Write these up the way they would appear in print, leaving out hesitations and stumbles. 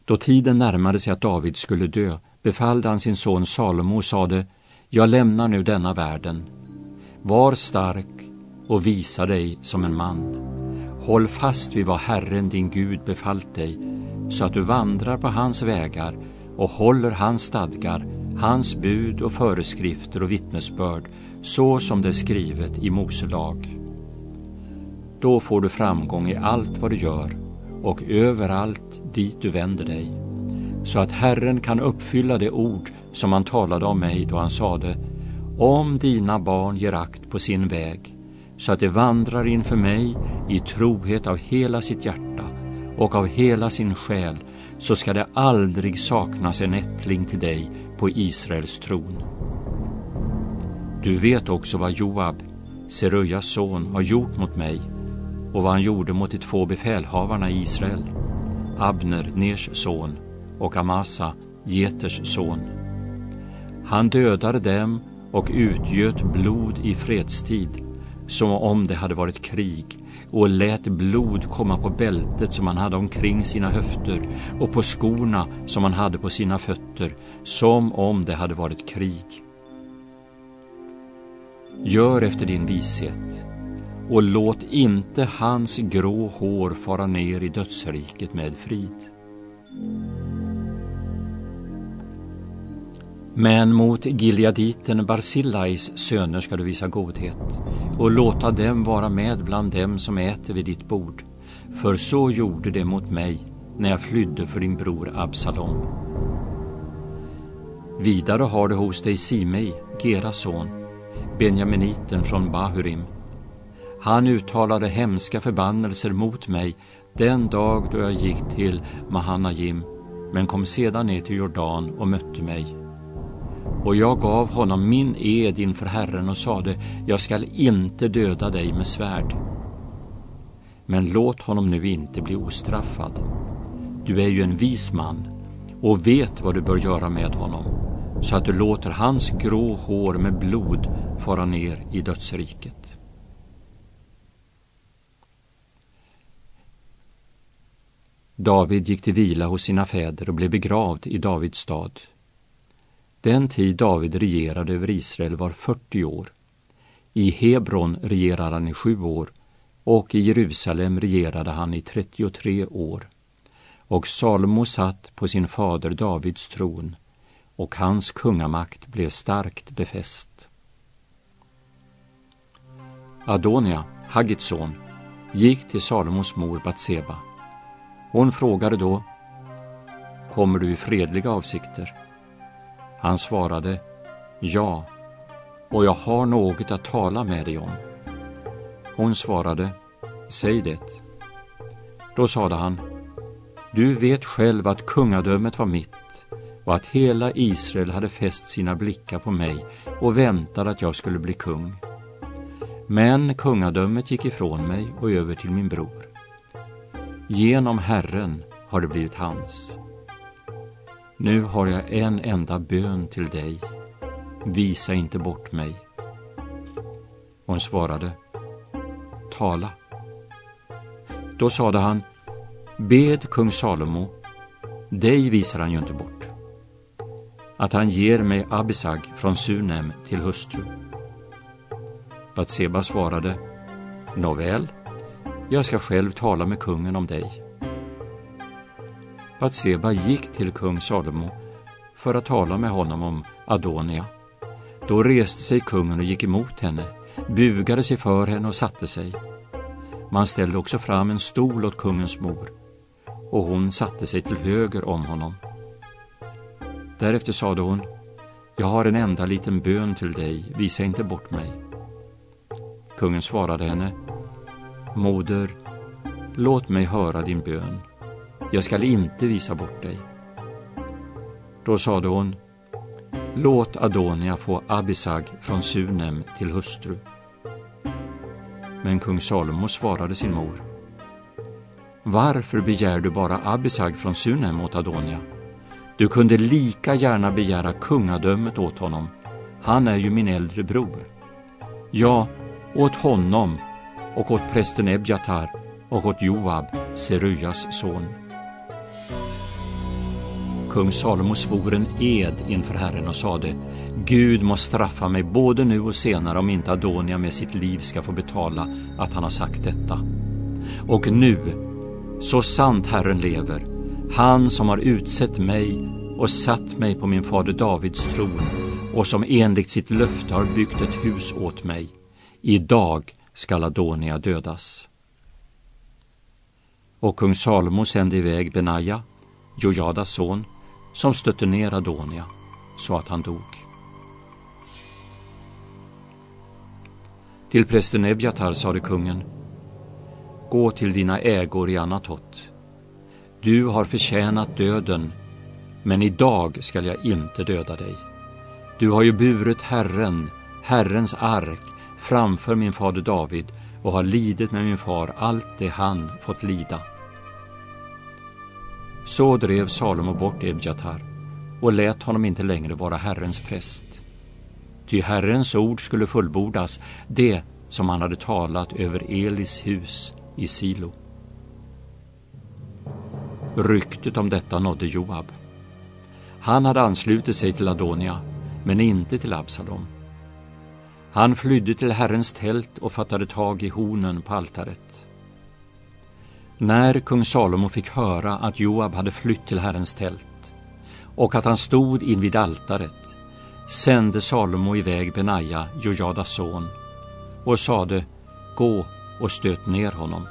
Då tiden närmade sig att David skulle dö, befallde han sin son Salomo och sade: Jag lämnar nu denna världen. Var stark och visa dig som en man. Håll fast vid vad Herren din Gud befallt dig, så att du vandrar på hans vägar och håller hans stadgar, hans bud och föreskrifter och vittnesbörd, så som det är skrivet i Mose lag. Då får du framgång i allt vad du gör och överallt dit du vänder dig, så att Herren kan uppfylla det ord som han talade om mig då han sade: Om dina barn ger akt på sin väg, så att de vandrar inför mig i trohet av hela sitt hjärta och av hela sin själ, så ska det aldrig saknas en ättling till dig på Israels tron. Du vet också vad Joab, Serujas son, har gjort mot mig och vad han gjorde mot de 2 befälhavarna i Israel, Abner, Ners son, och Amasa, Jeters son. Han dödade dem och utgöt blod i fredstid, som om det hade varit krig, och lät blod komma på bältet som han hade omkring sina höfter och på skorna som han hade på sina fötter, som om det hade varit krig. Gör efter din vishet, och låt inte hans grå hår fara ner i dödsriket med frid. Men mot Gileaditen Barsillais söner ska du visa godhet och låta dem vara med bland dem som äter vid ditt bord, för så gjorde det mot mig när jag flydde för din bror Absalom. Vidare har du hos dig Simei, Geras son, Benjaminiten från Bahurim. Han uttalade hemska förbannelser mot mig den dag då jag gick till Mahanajim, men kom sedan ner till Jordan och mötte mig. Och jag gav honom min ed inför Herren och sade: jag skall inte döda dig med svärd. Men låt honom nu inte bli ostraffad. Du är ju en vis man och vet vad du bör göra med honom, så att du låter hans grå hår med blod fara ner i dödsriket. David gick till vila hos sina fäder och blev begravd i Davids stad. Den tid David regerade över Israel var 40 år. I Hebron regerade han i 7 år och i Jerusalem regerade han i 33 år. Och Salomo satt på sin fader Davids tron, och hans kungamakt blev starkt befäst. Adonia, Haggits son, gick till Salomos mor Batseba. Hon frågade då: kommer du i fredliga avsikter? Han svarade: ja, och jag har något att tala med dig om. Hon svarade: säg det. Då sade han: du vet själv att kungadömet var mitt och att hela Israel hade fäst sina blickar på mig och väntade att jag skulle bli kung. Men kungadömet gick ifrån mig och över till min bror. Genom Herren har det blivit hans. Nu har jag en enda bön till dig. Visa inte bort mig. Hon svarade: tala. Då sade han: bed kung Salomo, dig visar han ju inte bort, att han ger mig Abisag från Sunem till hustru. Batseba svarade: nåväl, jag ska själv tala med kungen om dig. Batseba gick till kung Salomo för att tala med honom om Adonia. Då reste sig kungen och gick emot henne, bugade sig för henne och satte sig. Man ställde också fram en stol åt kungens mor, och hon satte sig till höger om honom. Därefter sade hon: jag har en enda liten bön till dig, visa inte bort mig. Kungen svarade henne: moder, låt mig höra din bön. Jag skall inte visa bort dig. Då sade hon: låt Adonia få Abisag från Sunem till hustru. Men kung Salomo svarade sin mor: varför begär du bara Abisag från Sunem åt Adonia? Du kunde lika gärna begära kungadömet åt honom. Han är ju min äldre bror. Ja, åt honom och åt prästen Ebjatar och åt Joab, Serujas son. kung Salomo svor en ed inför Herren och sade: Gud må straffa mig både nu och senare om inte Adonia med sitt liv ska få betala att han har sagt detta. Och nu, så sant Herren lever, han som har utsett mig och satt mig på min fader Davids tron och som enligt sitt löfte har byggt ett hus åt mig, idag skall Adonia dödas. Och kung Salomo sände iväg Benaja, Jojadas son, som stötte ner Adonia så att han dog. Till prästen Ebjatar sade kungen: Gå till dina ägor i Anatot. Du har förtjänat döden, men idag skall jag inte döda dig. Du har ju burit Herrens ark, framför min fader David och har lidit med min far allt det han fått lida. Så drev Salomo bort Ebjatar och lät honom inte längre vara Herrens präst. Ty Herrens ord skulle fullbordas, det som han hade talat över Elis hus i Silo. Ryktet om detta nådde Joab. Han hade anslutit sig till Adonia, men inte till Absalom. Han flydde till Herrens tält och fattade tag i hornen på altaret. När kung Salomo fick höra att Joab hade flytt till Herrens tält och att han stod invid altaret, sände Salomo iväg Benaja, Jojadas son, och sade: Gå och stöt ner honom.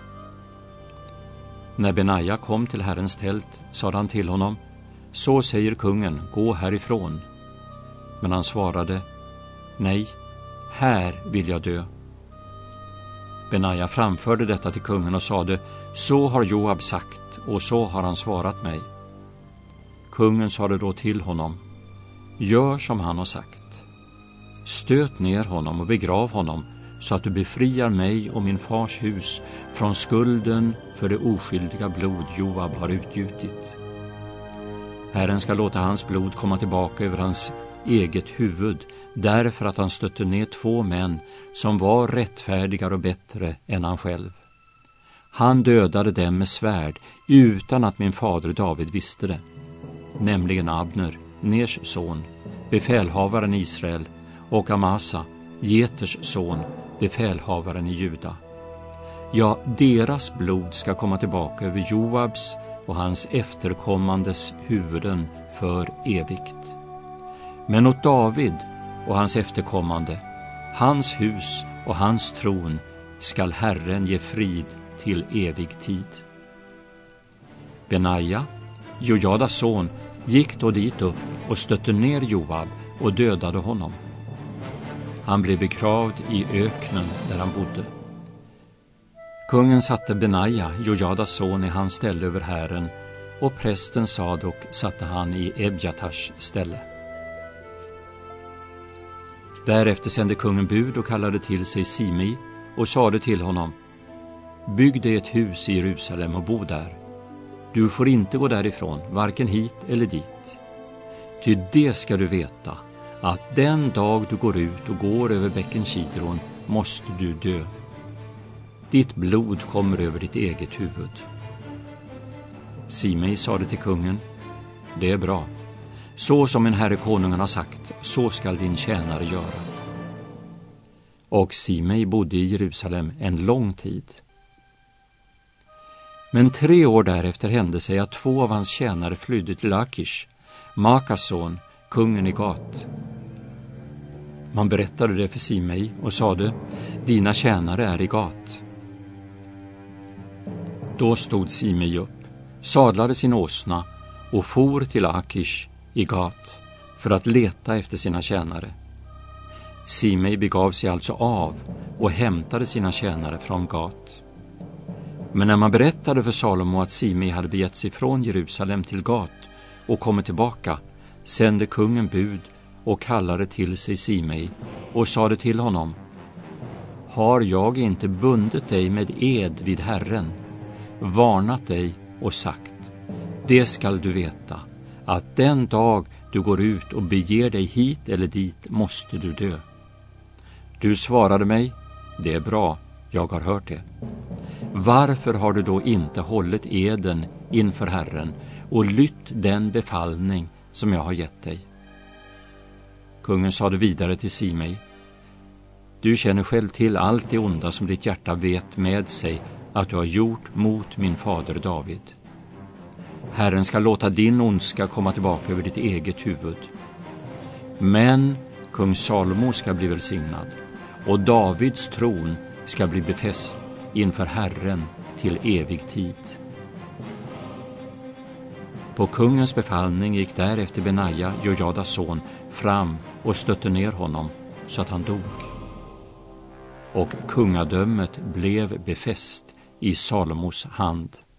När Benaja kom till Herrens tält sade han till honom: Så säger kungen, gå härifrån. Men han svarade: Nej, här vill jag dö. Benaja framförde detta till kungen och sade: Så har Joab sagt, och så har han svarat mig. Kungen sade då till honom: Gör som han har sagt. Stöt ner honom och begrav honom, så att du befriar mig och min fars hus från skulden för det oskyldiga blod Joab har utgjutit. Herren ska låta hans blod komma tillbaka över hans eget huvud, därför att han stötte ner 2 män som var rättfärdigare och bättre än han själv. Han dödade dem med svärd utan att min fader David visste det, nämligen Abner, Ners son, befälhavaren i Israel, och Amasa, Jeters son, befälhavaren i Juda. Ja, deras blod ska komma tillbaka över Joabs och hans efterkommandes huvuden för evigt. Men åt David och hans efterkommande, hans hus och hans tron, skall Herren ge frid till evig tid. Benaja, Jojadas son, gick då dit upp och stötte ner Joab och dödade honom. Han blev begravd i öknen där han bodde. Kungen satte Benaja, Jojadas son, i hans ställe över hären, och prästen Sadok satte han i Ebjatars ställe. Därefter sände kungen bud och kallade till sig Simei och sade till honom: Bygg dig ett hus i Jerusalem och bo där. Du får inte gå därifrån, varken hit eller dit. Ty det ska du veta, att den dag du går ut och går över bäcken Kidron måste du dö. Ditt blod kommer över ditt eget huvud. Simei sade till kungen: Det är bra. Så som en herre konungen har sagt, så skall din tjänare göra. Och Simei bodde i Jerusalem en lång tid. Men 3 år därefter hände sig att 2 av hans tjänare flydde till Akish, Makas son, kungen i Gat. Man berättade det för Simei och sade: Dina tjänare är i Gat. Då stod Simei upp, sadlade sin åsna och for till Akish i Gat för att leta efter sina tjänare. Simei begav sig alltså av och hämtade sina tjänare från Gat. Men när man berättade för Salomo att Simei hade begett sig från Jerusalem till Gat och kommit tillbaka, sände kungen bud och kallade till sig Simei och sade till honom: Har jag inte bundit dig med ed vid Herren, varnat dig och sagt: Det skall du veta, att den dag du går ut och beger dig hit eller dit måste du dö. Du svarade mig: Det är bra, jag har hört det. Varför har du då inte hållit eden inför Herren och lytt den befallning som jag har gett dig. Kungen sade vidare till Simei: Du känner själv till allt det onda som ditt hjärta vet med sig att du har gjort mot min fader David. Herren ska låta din ondska komma tillbaka över ditt eget huvud. Men kung Salomo ska bli välsignad, och Davids tron ska bli befäst inför Herren till evig tid. På kungens befallning gick därefter Benaja, Jojadas son, fram och stötte ner honom så att han dog. Och kungadömet blev befäst i Salomos hand.